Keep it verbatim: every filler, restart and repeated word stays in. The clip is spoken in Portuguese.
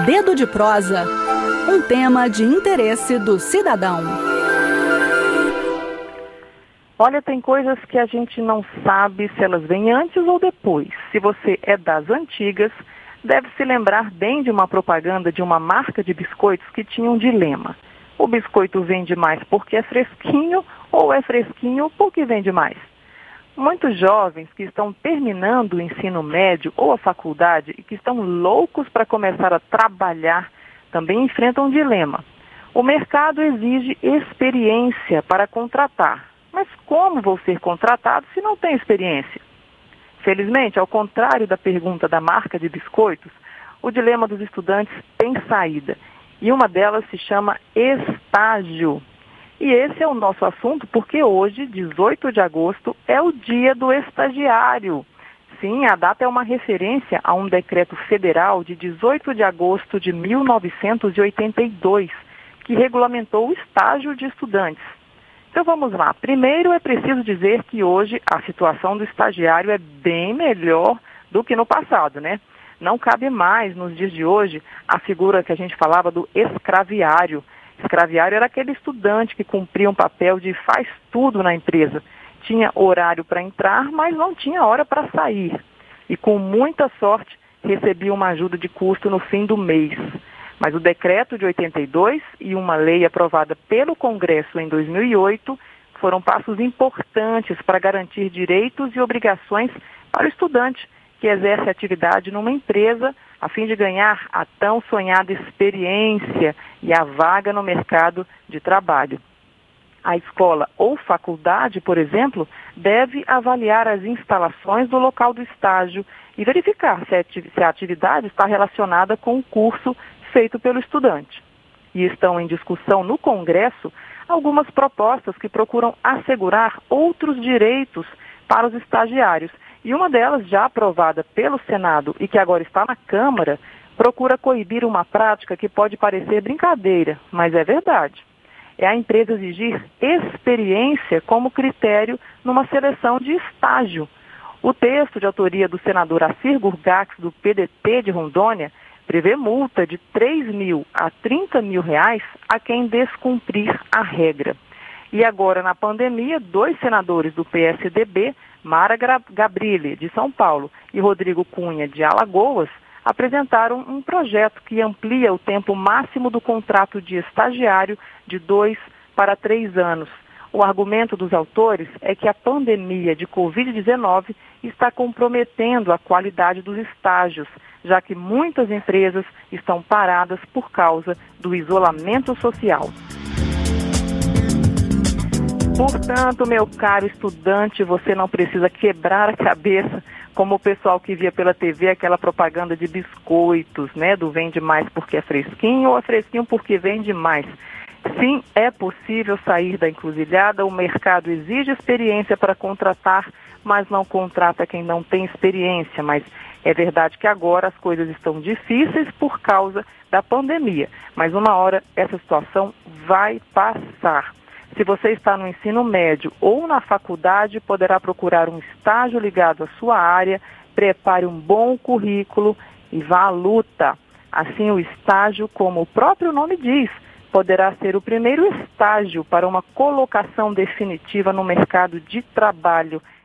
Dedo de Prosa, um tema de interesse do cidadão. Olha, tem coisas que a gente não sabe se elas vêm antes ou depois. Se você é das antigas, deve se lembrar bem de uma propaganda de uma marca de biscoitos que tinha um dilema. O biscoito vende mais porque é fresquinho ou é fresquinho porque vende mais? Muitos jovens que estão terminando o ensino médio ou a faculdade e que estão loucos para começar a trabalhar também enfrentam um dilema. O mercado exige experiência para contratar. Mas como vou ser contratado se não tenho experiência? Felizmente, ao contrário da pergunta da marca de biscoitos, o dilema dos estudantes tem saída. E uma delas se chama estágio. E esse é o nosso assunto porque hoje, dezoito de agosto, é o dia do estagiário. Sim, a data é uma referência a um decreto federal de dezoito de agosto de mil novecentos e oitenta e dois, que regulamentou o estágio de estudantes. Então vamos lá. Primeiro é preciso dizer que hoje a situação do estagiário é bem melhor do que no passado, né? Não cabe mais nos dias de hoje a figura que a gente falava do escraviário. Escraviário era aquele estudante que cumpria um papel de faz tudo na empresa. Tinha horário para entrar, mas não tinha hora para sair. E com muita sorte recebia uma ajuda de custo no fim do mês. Mas o decreto de oitenta e dois e uma lei aprovada pelo Congresso em dois mil e oito foram passos importantes para garantir direitos e obrigações para o estudante que exerce atividade numa empresa a fim de ganhar a tão sonhada experiência e a vaga no mercado de trabalho. A escola ou faculdade, por exemplo, deve avaliar as instalações do local do estágio e verificar se a atividade está relacionada com o curso feito pelo estudante. E estão em discussão no Congresso algumas propostas que procuram assegurar outros direitos para os estagiários. E uma delas, já aprovada pelo Senado e que agora está na Câmara, procura coibir uma prática que pode parecer brincadeira, mas é verdade. É a empresa exigir experiência como critério numa seleção de estágio. O texto de autoria do senador Assir Gurgax, do P D T de Rondônia, prevê multa de três mil a trinta mil reais a quem descumprir a regra. E agora, na pandemia, dois senadores do P S D B, Mara Gabrilli, de São Paulo, e Rodrigo Cunha, de Alagoas, apresentaram um projeto que amplia o tempo máximo do contrato de estagiário de dois para três anos. O argumento dos autores é que a pandemia de covid dezenove está comprometendo a qualidade dos estágios, já que muitas empresas estão paradas por causa do isolamento social. Portanto, meu caro estudante, você não precisa quebrar a cabeça como o pessoal que via pela T V aquela propaganda de biscoitos, né, do vende mais porque é fresquinho ou é fresquinho porque vende mais. Sim, é possível sair da encruzilhada, o mercado exige experiência para contratar, mas não contrata quem não tem experiência. Mas é verdade que agora as coisas estão difíceis por causa da pandemia, mas uma hora essa situação vai passar. Se você está no ensino médio ou na faculdade, poderá procurar um estágio ligado à sua área, prepare um bom currículo e vá à luta. Assim, o estágio, como o próprio nome diz, poderá ser o primeiro estágio para uma colocação definitiva no mercado de trabalho.